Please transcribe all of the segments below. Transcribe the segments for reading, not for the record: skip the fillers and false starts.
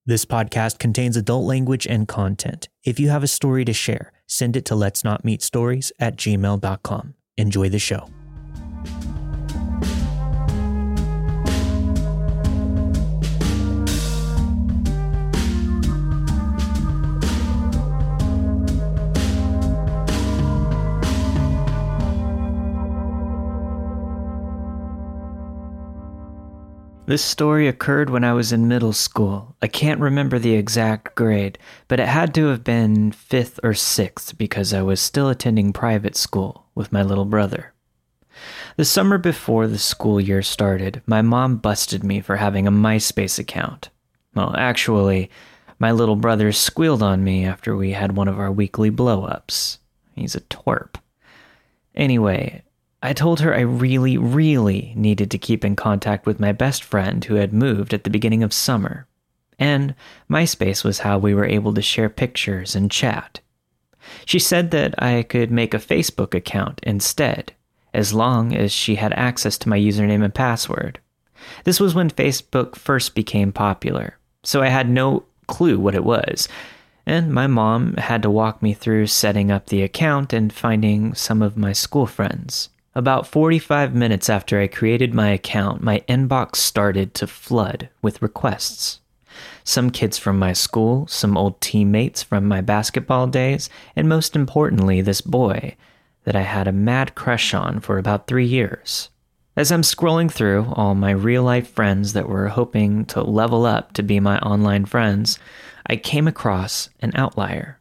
This podcast contains adult language and content. If you have a story to share, send it to letsnotmeetstories@gmail.com. Enjoy the show. This story occurred when I was in middle school. I can't remember the exact grade, but it had to have been 5th or 6th because I was still attending private school with my little brother. The summer before the school year started, my mom busted me for having a MySpace account. Well, actually, my little brother squealed on me after we had one of our weekly blow-ups. He's a twerp. Anyway, I told her I really needed to keep in contact with my best friend who had moved at the beginning of summer. And MySpace was how we were able to share pictures and chat. She said that I could make a Facebook account instead, as long as she had access to my username and password. This was when Facebook first became popular, so I had no clue what it was, and my mom had to walk me through setting up the account and finding some of my school friends. About 45 minutes after I created my account, my inbox started to flood with requests. Some kids from my school, some old teammates from my basketball days, and most importantly, this boy that I had a mad crush on for about 3 years. As I'm scrolling through all my real-life friends that were hoping to level up to be my online friends, I came across an outlier.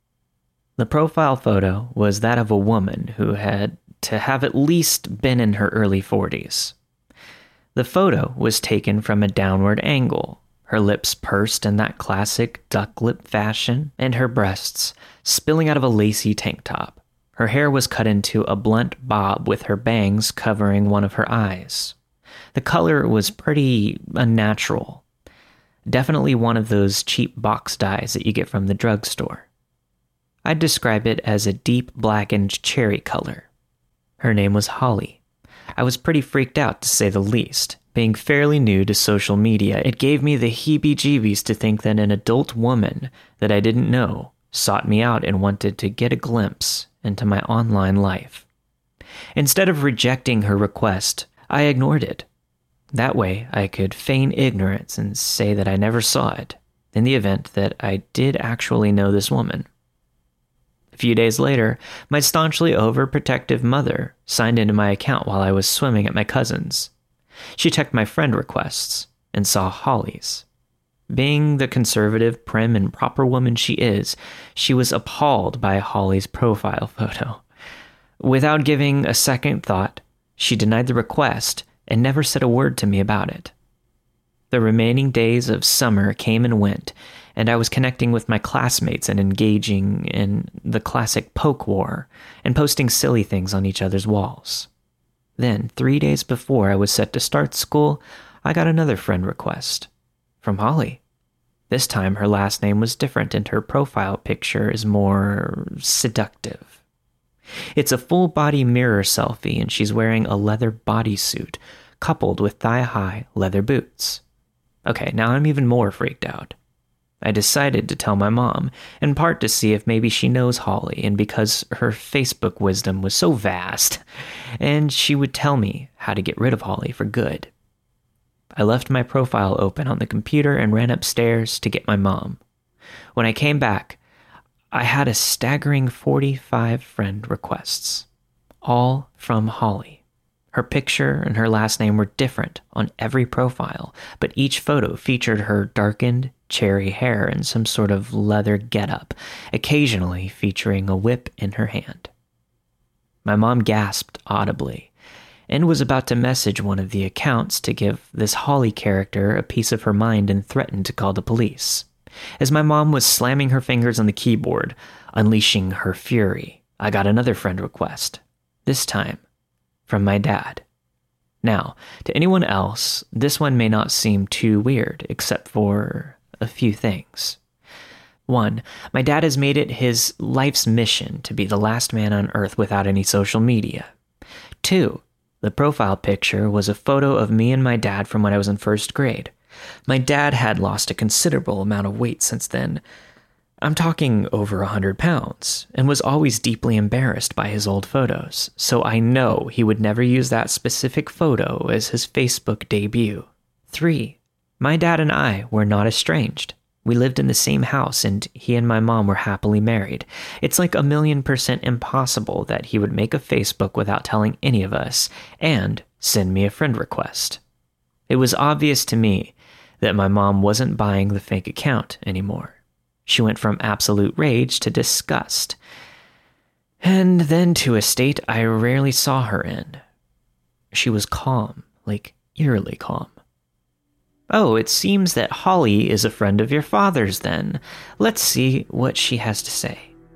The profile photo was that of a woman who had to have at least been in her early 40s. The photo was taken from a downward angle, her lips pursed in that classic duck lip fashion, and her breasts spilling out of a lacy tank top. Her hair was cut into a blunt bob with her bangs covering one of her eyes. The color was pretty unnatural. Definitely one of those cheap box dyes that you get from the drugstore. I'd describe it as a deep blackened cherry color. Her name was Holly. I was pretty freaked out, to say the least. Being fairly new to social media, it gave me the heebie-jeebies to think that an adult woman that I didn't know sought me out and wanted to get a glimpse into my online life. Instead of rejecting her request, I ignored it. That way, I could feign ignorance and say that I never saw it, in the event that I did actually know this woman. A few days later, my staunchly overprotective mother signed into my account while I was swimming at my cousin's. She checked my friend requests and saw Holly's. Being the conservative, prim, and proper woman she is, she was appalled by Holly's profile photo. Without giving a second thought, she denied the request and never said a word to me about it. The remaining days of summer came and went, and I was connecting with my classmates and engaging in the classic poke war and posting silly things on each other's walls. Then, 3 days before I was set to start school, I got another friend request from Holly. This time her last name was different and her profile picture is more seductive. It's a full-body mirror selfie and she's wearing a leather bodysuit coupled with thigh-high leather boots. Okay, now I'm even more freaked out. I decided to tell my mom, in part to see if maybe she knows Holly, and because her Facebook wisdom was so vast, and she would tell me how to get rid of Holly for good. I left my profile open on the computer and ran upstairs to get my mom. When I came back, I had a staggering 45 friend requests, all from Holly. Her picture and her last name were different on every profile, but each photo featured her darkened, cherry hair and some sort of leather getup, occasionally featuring a whip in her hand. My mom gasped audibly and was about to message one of the accounts to give this Holly character a piece of her mind and threaten to call the police. As my mom was slamming her fingers on the keyboard, unleashing her fury, I got another friend request, this time from my dad. Now, to anyone else, this one may not seem too weird, except for a few things. 1, my dad has made it his life's mission to be the last man on Earth without any social media. 2, the profile picture was a photo of me and my dad from when I was in first grade. My dad had lost a considerable amount of weight since then. I'm talking over 100 pounds, and was always deeply embarrassed by his old photos, so I know he would never use that specific photo as his Facebook debut. 3. My dad and I were not estranged. We lived in the same house, and he and my mom were happily married. It's like 1,000,000% impossible that he would make a Facebook without telling any of us, and send me a friend request. It was obvious to me that my mom wasn't buying the fake account anymore. She went from absolute rage to disgust, and then to a state I rarely saw her in. She was calm, like eerily calm. "Oh, it seems that Holly is a friend of your father's then. Let's see what she has to say."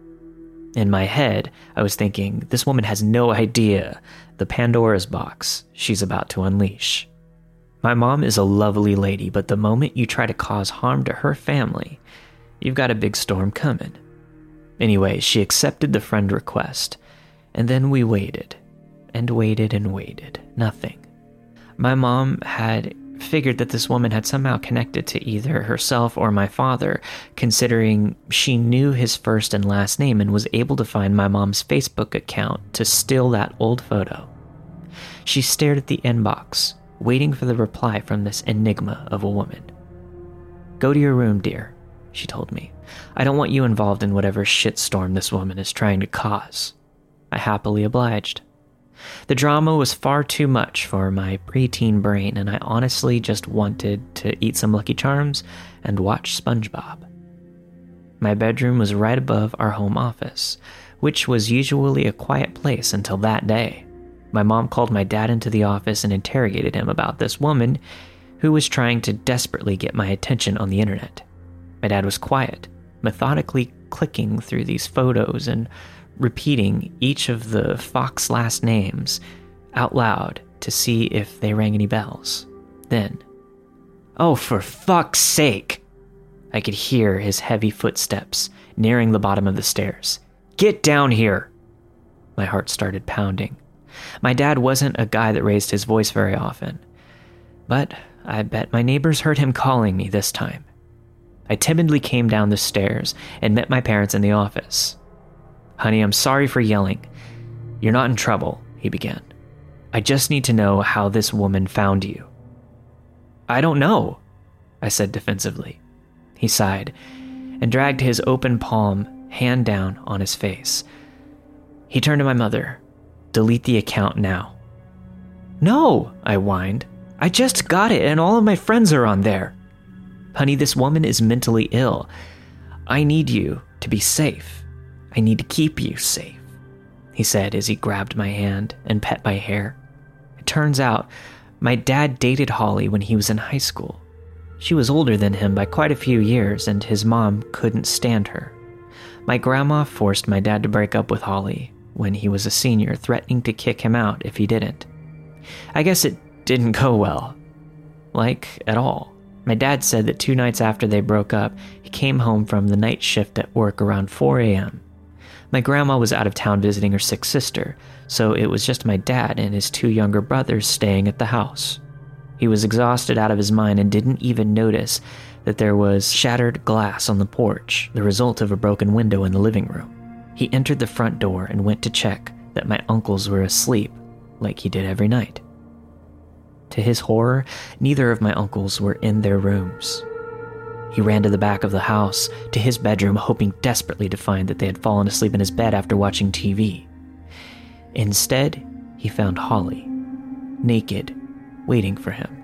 In my head, I was thinking, this woman has no idea the Pandora's box she's about to unleash. My mom is a lovely lady, but the moment you try to cause harm to her family, you've got a big storm coming. Anyway, she accepted the friend request, and then we waited, and waited and waited. Nothing. My mom had figured that this woman had somehow connected to either herself or my father, considering she knew his first and last name and was able to find my mom's Facebook account to steal that old photo. She stared at the inbox, waiting for the reply from this enigma of a woman. "Go to your room, dear," she told me. "I don't want you involved in whatever shitstorm this woman is trying to cause." I happily obliged. The drama was far too much for my preteen brain, and I honestly just wanted to eat some Lucky Charms and watch SpongeBob. My bedroom was right above our home office, which was usually a quiet place until that day. My mom called my dad into the office and interrogated him about this woman who was trying to desperately get my attention on the internet. My dad was quiet, methodically clicking through these photos and repeating each of the Fox last names out loud to see if they rang any bells. Then, "Oh, for fuck's sake!" I could hear his heavy footsteps nearing the bottom of the stairs. "Get down here!" My heart started pounding. My dad wasn't a guy that raised his voice very often, but I bet my neighbors heard him calling me this time. I timidly came down the stairs and met my parents in the office. "Honey, I'm sorry for yelling. You're not in trouble," he began. "I just need to know how this woman found you." "I don't know," I said defensively. He sighed and dragged his open palm, hand down, on his face. He turned to my mother. "Delete the account now." "No," I whined. "I just got it and all of my friends are on there." "Honey, this woman is mentally ill. I need you to be safe. I need to keep you safe," he said as he grabbed my hand and pet my hair. It turns out my dad dated Holly when he was in high school. She was older than him by quite a few years, and his mom couldn't stand her. My grandma forced my dad to break up with Holly when he was a senior, threatening to kick him out if he didn't. I guess it didn't go well. Like, at all. My dad said that 2 nights after they broke up, he came home from the night shift at work around 4 a.m. My grandma was out of town visiting her sick sister, so it was just my dad and his 2 younger brothers staying at the house. He was exhausted out of his mind and didn't even notice that there was shattered glass on the porch, the result of a broken window in the living room. He entered the front door and went to check that my uncles were asleep, like he did every night. To his horror, neither of my uncles were in their rooms. He ran to the back of the house, to his bedroom, hoping desperately to find that they had fallen asleep in his bed after watching TV. Instead, he found Holly, naked, waiting for him.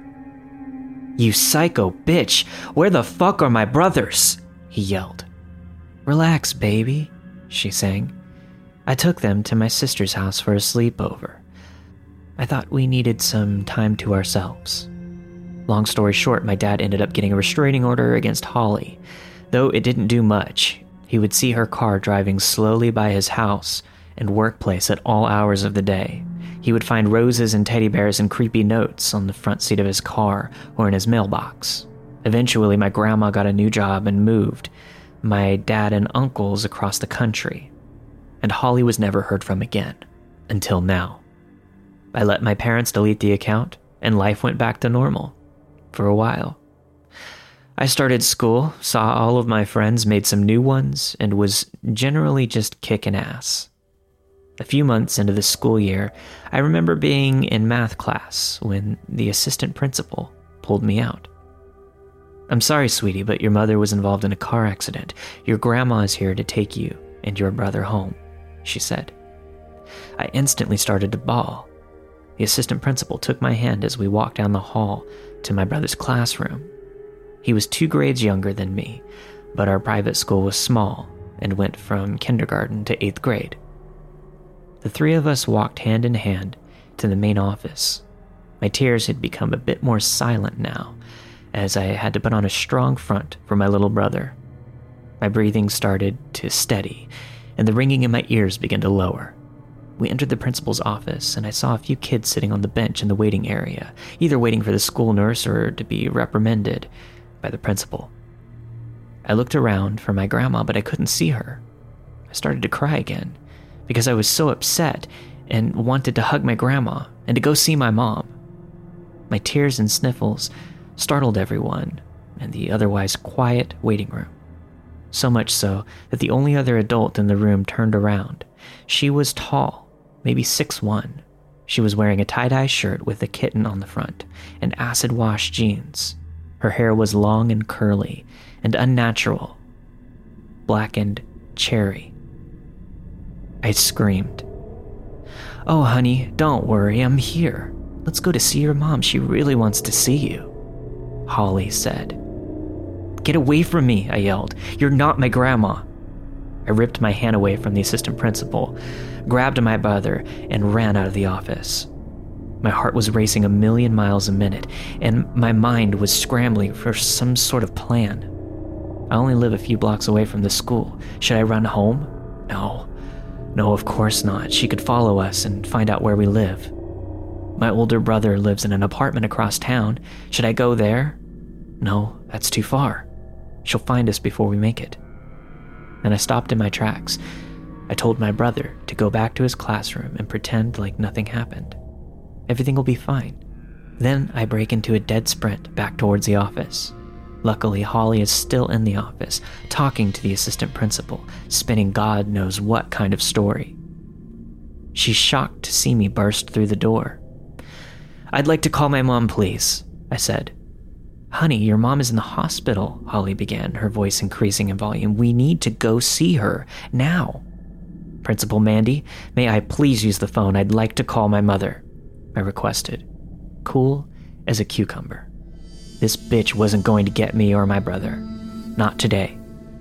"You psycho bitch! Where the fuck are my brothers?" he yelled. "Relax, baby," she sang. "I took them to my sister's house for a sleepover. I thought we needed some time to ourselves." Long story short, my dad ended up getting a restraining order against Holly. Though it didn't do much, he would see her car driving slowly by his house and workplace at all hours of the day. He would find roses and teddy bears and creepy notes on the front seat of his car or in his mailbox. Eventually, my grandma got a new job and moved my dad and uncles across the country, and Holly was never heard from again, until now. I let my parents delete the account, and life went back to normal. For a while. I started school, saw all of my friends, made some new ones, and was generally just kicking ass. A few months into the school year, I remember being in math class when the assistant principal pulled me out. "I'm sorry, sweetie, but your mother was involved in a car accident. Your grandma is here to take you and your brother home," she said. I instantly started to bawl. The assistant principal took my hand as we walked down the hall to my brother's classroom. He was 2 grades younger than me, but our private school was small and went from kindergarten to 8th grade. The 3 of us walked hand in hand to the main office. My tears had become a bit more silent now, as I had to put on a strong front for my little brother. My breathing started to steady, and the ringing in my ears began to lower. We entered the principal's office, and I saw a few kids sitting on the bench in the waiting area, either waiting for the school nurse or to be reprimanded by the principal. I looked around for my grandma, but I couldn't see her. I started to cry again, because I was so upset and wanted to hug my grandma and to go see my mom. My tears and sniffles startled everyone in the otherwise quiet waiting room. So much so that the only other adult in the room turned around. She was tall, maybe 6'1". She was wearing a tie-dye shirt with a kitten on the front and acid-wash jeans. Her hair was long and curly and unnatural, blackened cherry. I screamed. "Oh, honey, don't worry, I'm here. Let's go to see your mom. She really wants to see you," Holly said. "Get away from me," I yelled. "You're not my grandma." I ripped my hand away from the assistant principal, grabbed my brother, and ran out of the office. My heart was racing 1,000,000 miles a minute, and my mind was scrambling for some sort of plan. I only live a few blocks away from the school. Should I run home? No, of course not. She could follow us and find out where we live. My older brother lives in an apartment across town. Should I go there? No, that's too far. She'll find us before we make it. Then I stopped in my tracks. I told my brother to go back to his classroom and pretend like nothing happened. Everything will be fine. Then I break into a dead sprint back towards the office. Luckily, Holly is still in the office, talking to the assistant principal, spinning God knows what kind of story. She's shocked to see me burst through the door. "I'd like to call my mom, please," I said. "Honey, your mom is in the hospital," Holly began, her voice increasing in volume. "We need to go see her, now." "Principal Mandy, may I please use the phone? I'd like to call my mother," I requested, cool as a cucumber. This bitch wasn't going to get me or my brother. Not today.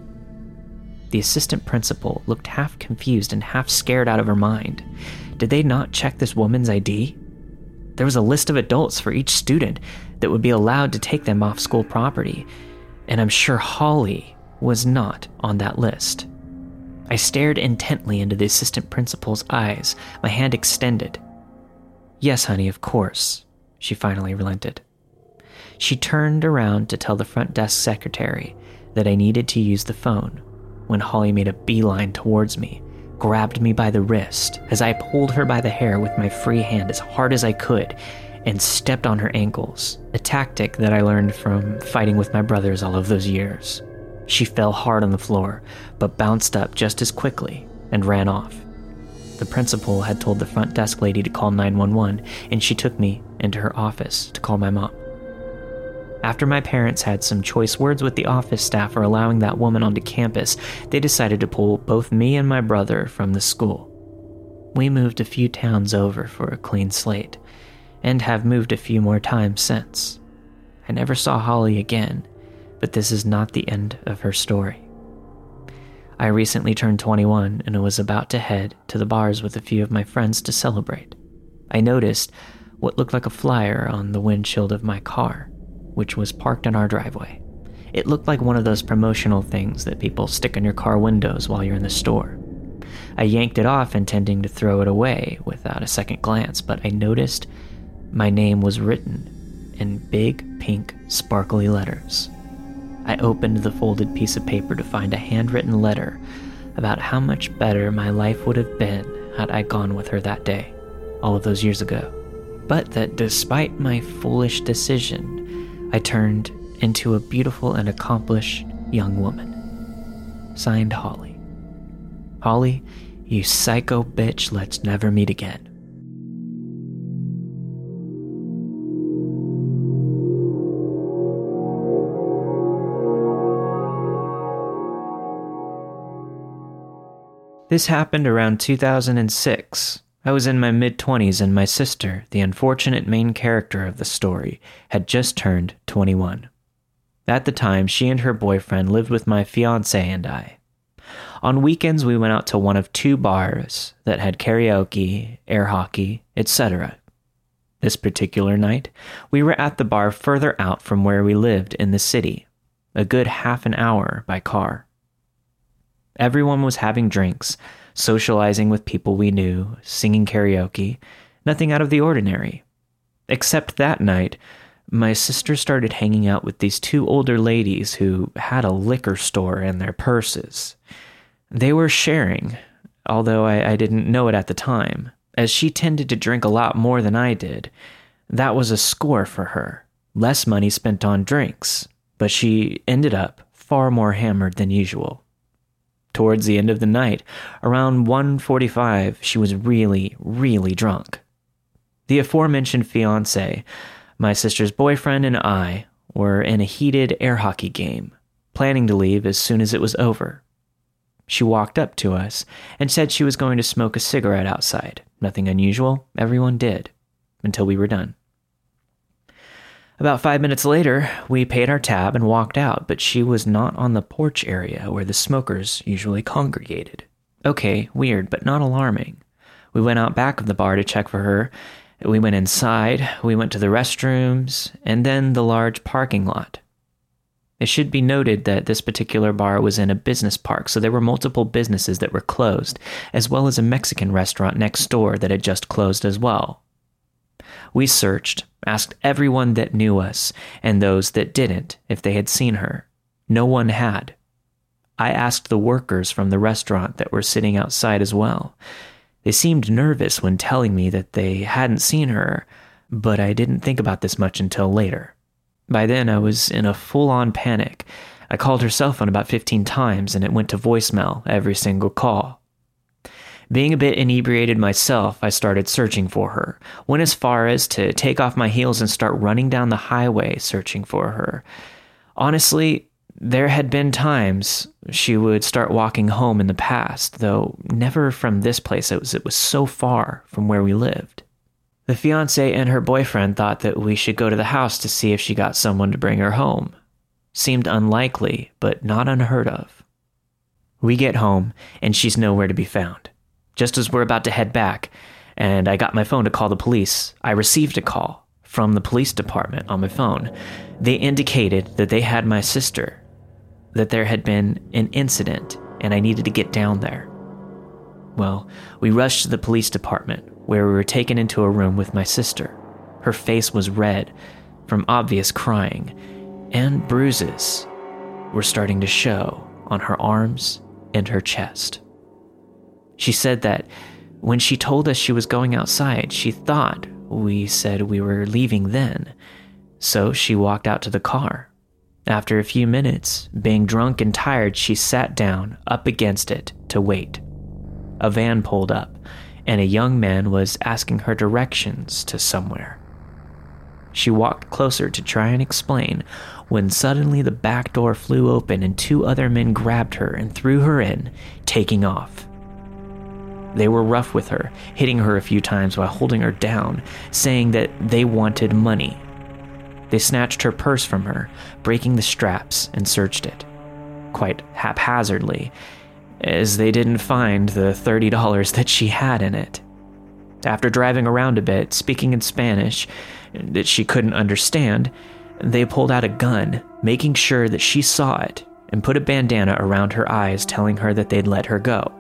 The assistant principal looked half confused and half scared out of her mind. Did they not check this woman's ID? There was a list of adults for each student that would be allowed to take them off school property, and I'm sure Holly was not on that list. I stared intently into the assistant principal's eyes, my hand extended. "Yes, honey, of course," she finally relented. She turned around to tell the front desk secretary that I needed to use the phone when Holly made a beeline towards me, grabbed me by the wrist as I pulled her by the hair with my free hand as hard as I could and stepped on her ankles, a tactic that I learned from fighting with my brothers all of those years. She fell hard on the floor, but bounced up just as quickly and ran off. The principal had told the front desk lady to call 911, and she took me into her office to call my mom. After my parents had some choice words with the office staff for allowing that woman onto campus, they decided to pull both me and my brother from the school. We moved a few towns over for a clean slate, and have moved a few more times since. I never saw Holly again, but this is not the end of her story. I recently turned 21 and was about to head to the bars with a few of my friends to celebrate. I noticed what looked like a flyer on the windshield of my car, which was parked in our driveway. It looked like one of those promotional things that people stick on your car windows while you're in the store. I yanked it off, intending to throw it away without a second glance, but I noticed my name was written in big, pink, sparkly letters. I opened the folded piece of paper to find a handwritten letter about how much better my life would have been had I gone with her that day, all of those years ago. But that despite my foolish decision, I turned into a beautiful and accomplished young woman. Signed, Holly. Holly, you psycho bitch, let's never meet again. This happened around 2006. I was in my mid-20s and my sister, the unfortunate main character of the story, had just turned 21. At the time, she and her boyfriend lived with my fiancé and I. On weekends, we went out to one of 2 bars that had karaoke, air hockey, etc. This particular night, we were at the bar further out from where we lived in the city, a good half an hour by car. Everyone was having drinks, socializing with people we knew, singing karaoke, nothing out of the ordinary. Except that night, my sister started hanging out with these 2 older ladies who had a liquor store in their purses. They were sharing, although I didn't know it at the time, as she tended to drink a lot more than I did. That was a score for her, less money spent on drinks, but she ended up far more hammered than usual. Towards the end of the night, around 1:45, she was really, really drunk. The aforementioned fiancé, my sister's boyfriend, and I were in a heated air hockey game, planning to leave as soon as it was over. She walked up to us and said she was going to smoke a cigarette outside. Nothing unusual, everyone did, until we were done. About 5 minutes later, we paid our tab and walked out, but she was not on the porch area where the smokers usually congregated. Okay, weird, but not alarming. We went out back of the bar to check for her. We went inside, we went to the restrooms, and then the large parking lot. It should be noted that this particular bar was in a business park, so there were multiple businesses that were closed, as well as a Mexican restaurant next door that had just closed as well. We searched, asked everyone that knew us, and those that didn't, if they had seen her. No one had. I asked the workers from the restaurant that were sitting outside as well. They seemed nervous when telling me that they hadn't seen her, but I didn't think about this much until later. By then, I was in a full-on panic. I called her cell phone about 15 times, and it went to voicemail every single call. Being a bit inebriated myself, I started searching for her. Went as far as to take off my heels and start running down the highway searching for her. Honestly, there had been times she would start walking home in the past, though never from this place. It was so far from where we lived. The fiancé and her boyfriend thought that we should go to the house to see if she got someone to bring her home. Seemed unlikely, but not unheard of. We get home, and she's nowhere to be found. Just as we're about to head back, and I got my phone to call the police, I received a call from the police department on my phone. They indicated that they had my sister, that there had been an incident, and I needed to get down there. Well, we rushed to the police department, where we were taken into a room with my sister. Her face was red from obvious crying, and bruises were starting to show on her arms and her chest. She said that when she told us she was going outside, she thought we said we were leaving then, so she walked out to the car. After a few minutes, being drunk and tired, she sat down up against it to wait. A van pulled up, and a young man was asking her directions to somewhere. She walked closer to try and explain, when suddenly the back door flew open and 2 other men grabbed her and threw her in, taking off. They were rough with her, hitting her a few times while holding her down, saying that they wanted money. They snatched her purse from her, breaking the straps, and searched it, quite haphazardly, as they didn't find the $30 that she had in it. After driving around a bit, speaking in Spanish that she couldn't understand, they pulled out a gun, making sure that she saw it, and put a bandana around her eyes, telling her that they'd let her go.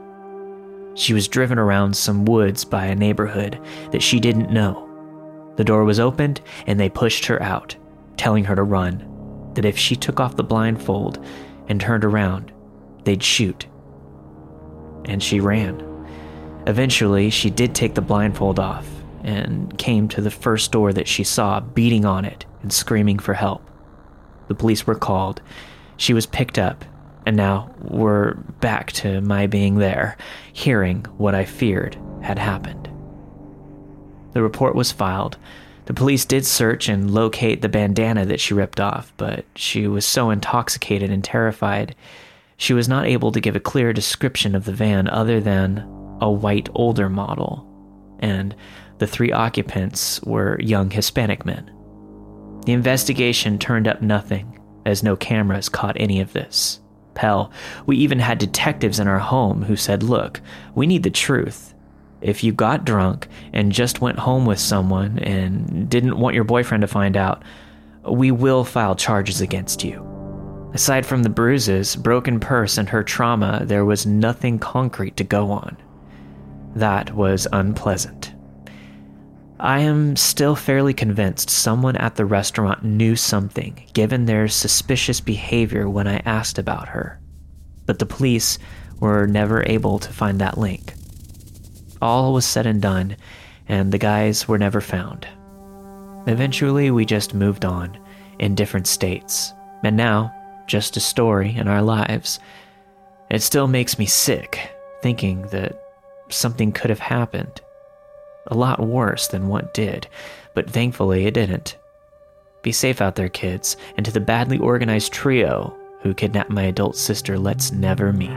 She was driven around some woods by a neighborhood that she didn't know. The door was opened, and they pushed her out, telling her to run, that if she took off the blindfold and turned around, they'd shoot. And she ran. Eventually, she did take the blindfold off and came to the first door that she saw, beating on it and screaming for help. The police were called. She was picked up, and now we're back to my being there, hearing what I feared had happened. The report was filed. The police did search and locate the bandana that she ripped off, but she was so intoxicated and terrified, she was not able to give a clear description of the van other than a white older model, and the 3 occupants were young Hispanic men. The investigation turned up nothing, as no cameras caught any of this. Hell, we even had detectives in our home who said, "Look, we need the truth. If you got drunk and just went home with someone and didn't want your boyfriend to find out, we will file charges against you." Aside from the bruises, broken purse, and her trauma, there was nothing concrete to go on. That was unpleasant. I am still fairly convinced someone at the restaurant knew something, given their suspicious behavior when I asked about her. But the police were never able to find that link. All was said and done, and the guys were never found. Eventually, we just moved on, in different states, and now, just a story in our lives. It still makes me sick, thinking that something could have happened. A lot worse than what did, but thankfully it didn't. Be safe out there, kids, and to the badly organized trio who kidnapped my adult sister, let's never meet.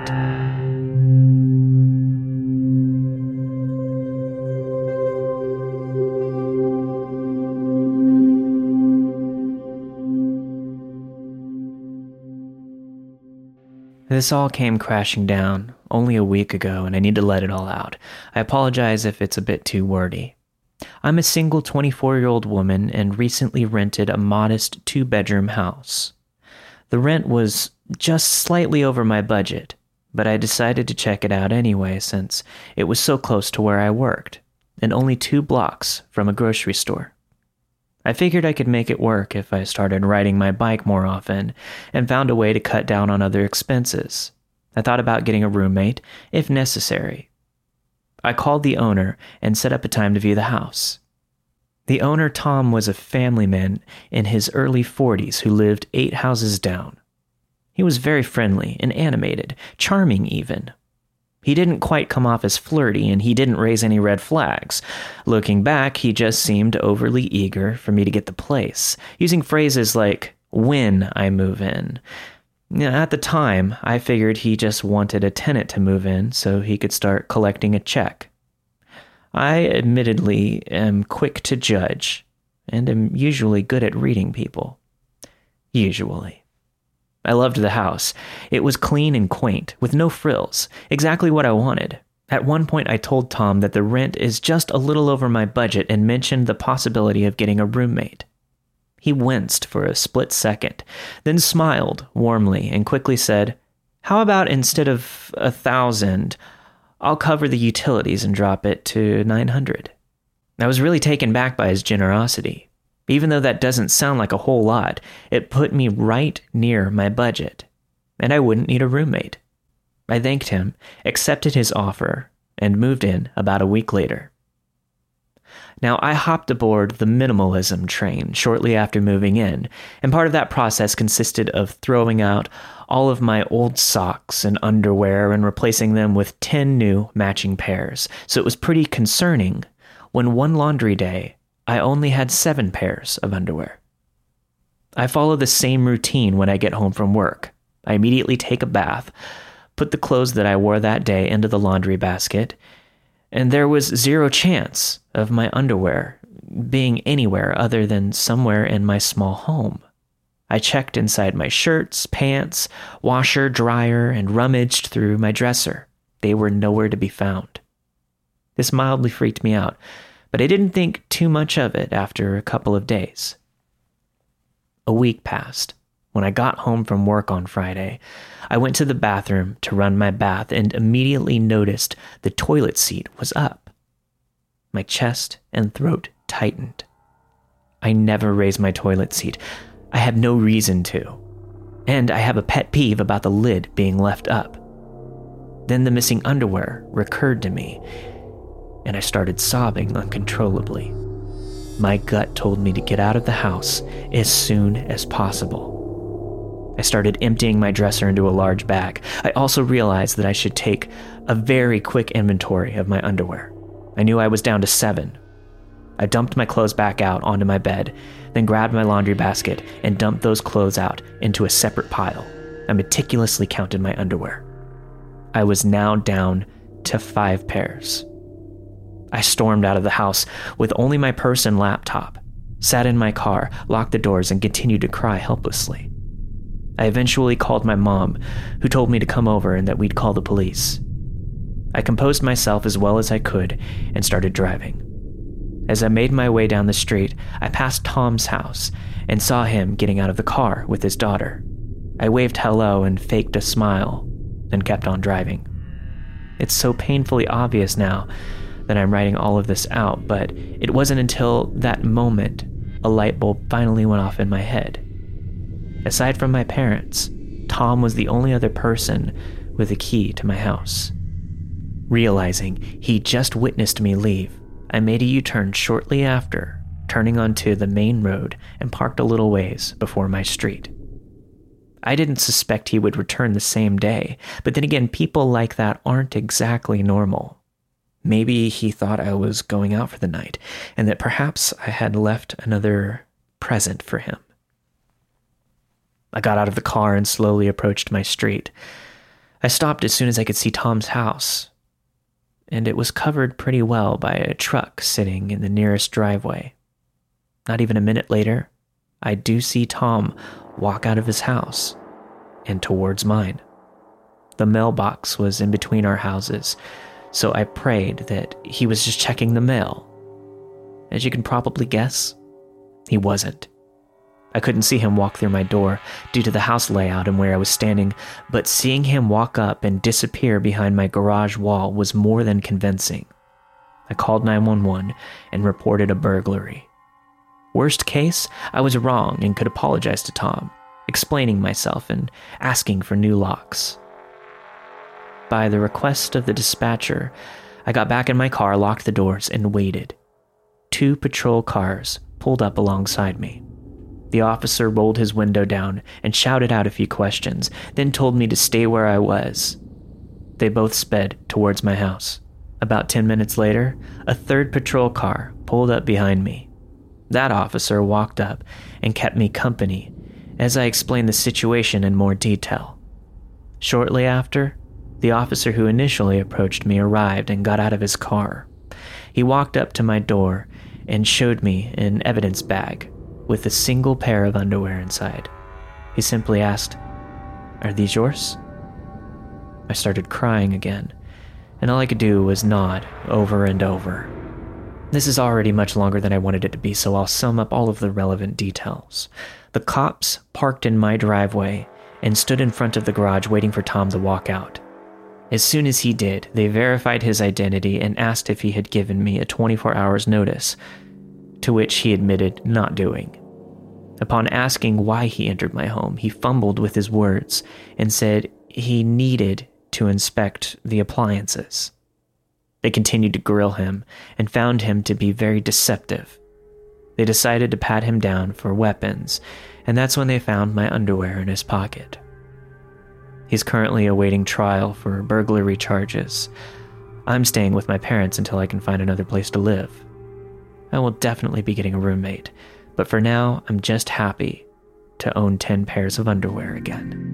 This all came crashing down only a week ago, and I need to let it all out. I apologize if it's a bit too wordy. I'm a single 24-year-old woman and recently rented a modest 2-bedroom house. The rent was just slightly over my budget, but I decided to check it out anyway since it was so close to where I worked, and only 2 blocks from a grocery store. I figured I could make it work if I started riding my bike more often and found a way to cut down on other expenses. I thought about getting a roommate, if necessary. I called the owner and set up a time to view the house. The owner, Tom, was a family man in his early 40s who lived 8 houses down. He was very friendly and animated, charming even. He didn't quite come off as flirty, and he didn't raise any red flags. Looking back, he just seemed overly eager for me to get the place, using phrases like, "when I move in." At the time, I figured he just wanted a tenant to move in so he could start collecting a check. I admittedly am quick to judge, and am usually good at reading people. Usually. I loved the house. It was clean and quaint, with no frills, exactly what I wanted. At one point, I told Tom that the rent is just a little over my budget and mentioned the possibility of getting a roommate. He winced for a split second, then smiled warmly and quickly said, "How about instead of 1,000, I'll cover the utilities and drop it to 900. I was really taken back by his generosity. Even though that doesn't sound like a whole lot, it put me right near my budget, and I wouldn't need a roommate. I thanked him, accepted his offer, and moved in about a week later. Now, I hopped aboard the minimalism train shortly after moving in, and part of that process consisted of throwing out all of my old socks and underwear and replacing them with 10 new matching pairs, so it was pretty concerning when one laundry day, I only had 7 pairs of underwear. I follow the same routine when I get home from work. I immediately take a bath, put the clothes that I wore that day into the laundry basket, and there was 0 chance of my underwear being anywhere other than somewhere in my small home. I checked inside my shirts, pants, washer, dryer, and rummaged through my dresser. They were nowhere to be found. This mildly freaked me out, but I didn't think too much of it after a couple of days. A week passed. When I got home from work on Friday, I went to the bathroom to run my bath and immediately noticed the toilet seat was up. My chest and throat tightened. I never raise my toilet seat. I have no reason to. And I have a pet peeve about the lid being left up. Then the missing underwear recurred to me, and I started sobbing uncontrollably. My gut told me to get out of the house as soon as possible. I started emptying my dresser into a large bag. I also realized that I should take a very quick inventory of my underwear. I knew I was down to 7. I dumped my clothes back out onto my bed, then grabbed my laundry basket and dumped those clothes out into a separate pile. I meticulously counted my underwear. I was now down to 5 pairs. I stormed out of the house with only my purse and laptop, sat in my car, locked the doors, and continued to cry helplessly. I eventually called my mom, who told me to come over and that we'd call the police. I composed myself as well as I could and started driving. As I made my way down the street, I passed Tom's house and saw him getting out of the car with his daughter. I waved hello and faked a smile, then kept on driving. It's so painfully obvious now that I'm writing all of this out, but it wasn't until that moment a light bulb finally went off in my head. Aside from my parents, Tom was the only other person with a key to my house. Realizing he just witnessed me leave, I made a U-turn shortly after, turning onto the main road and parked a little ways before my street. I didn't suspect he would return the same day, but then again, people like that aren't exactly normal. Maybe he thought I was going out for the night, and that perhaps I had left another present for him. I got out of the car and slowly approached my street. I stopped as soon as I could see Tom's house, and it was covered pretty well by a truck sitting in the nearest driveway. Not even a minute later, I do see Tom walk out of his house and towards mine. The mailbox was in between our houses, so I prayed that he was just checking the mail. As you can probably guess, he wasn't. I couldn't see him walk through my door due to the house layout and where I was standing, but seeing him walk up and disappear behind my garage wall was more than convincing. I called 911 and reported a burglary. Worst case, I was wrong and could apologize to Tom, explaining myself and asking for new locks. By the request of the dispatcher, I got back in my car, locked the doors, and waited. 2 patrol cars pulled up alongside me. The officer rolled his window down and shouted out a few questions, then told me to stay where I was. They both sped towards my house. About 10 minutes later, a 3rd patrol car pulled up behind me. That officer walked up and kept me company as I explained the situation in more detail. Shortly after, the officer who initially approached me arrived and got out of his car. He walked up to my door and showed me an evidence bag with a single pair of underwear inside. He simply asked, "Are these yours?" I started crying again, and all I could do was nod over and over. This is already much longer than I wanted it to be, so I'll sum up all of the relevant details. The cops parked in my driveway and stood in front of the garage waiting for Tom to walk out. As soon as he did, they verified his identity and asked if he had given me a 24 hours notice, to which he admitted not doing. Upon asking why he entered my home, he fumbled with his words and said he needed to inspect the appliances. They continued to grill him and found him to be very deceptive. They decided to pat him down for weapons, and that's when they found my underwear in his pocket. He's currently awaiting trial for burglary charges. I'm staying with my parents until I can find another place to live. I will definitely be getting a roommate, but for now, I'm just happy to own 10 pairs of underwear again.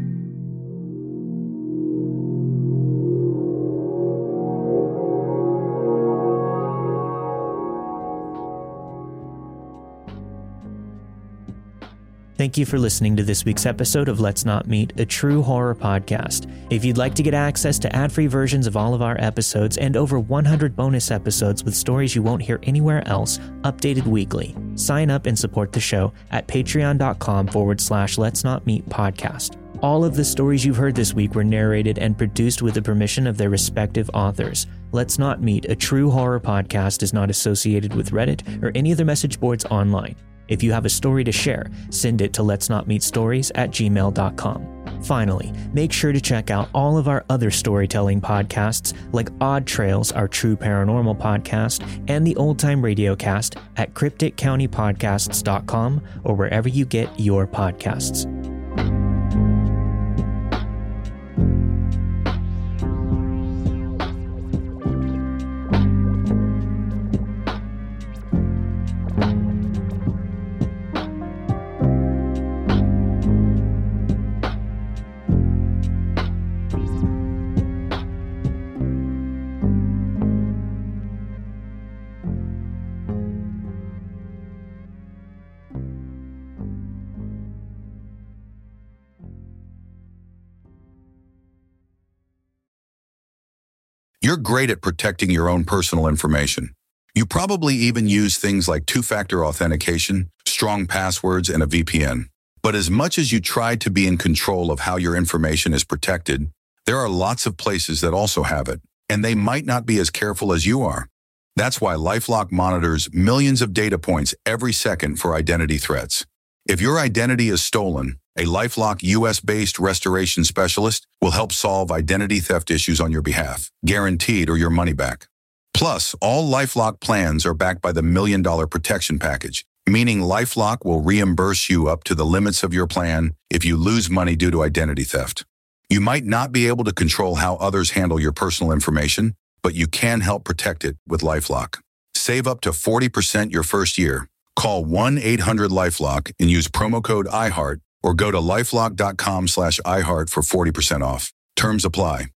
Thank you for listening to this week's episode of Let's Not Meet, a true horror podcast. If you'd like to get access to ad-free versions of all of our episodes and over 100 bonus episodes with stories you won't hear anywhere else, updated weekly, sign up and support the show at patreon.com/Let's Not Meet podcast. All of the stories you've heard this week were narrated and produced with the permission of their respective authors. Let's Not Meet, a true horror podcast is not associated with Reddit or any other message boards online. If you have a story to share, send it to letsnotmeetstories@gmail.com. Finally, make sure to check out all of our other storytelling podcasts like Odd Trails, our true paranormal podcast, and the Old Time Radio Cast at crypticcountypodcasts.com or wherever you get your podcasts. You're great at protecting your own personal information. You probably even use things like two-factor authentication, strong passwords, and a VPN. But as much as you try to be in control of how your information is protected, there are lots of places that also have it, and they might not be as careful as you are. That's why LifeLock monitors millions of data points every second for identity threats. If your identity is stolen, a LifeLock US-based restoration specialist will help solve identity theft issues on your behalf, guaranteed or your money back. Plus, all LifeLock plans are backed by the $1 Million Protection Package, meaning LifeLock will reimburse you up to the limits of your plan if you lose money due to identity theft. You might not be able to control how others handle your personal information, but you can help protect it with LifeLock. Save up to 40% your first year. Call 1-800-LifeLock and use promo code IHEART or go to lifelock.com/iHeart for 40% off. Terms apply.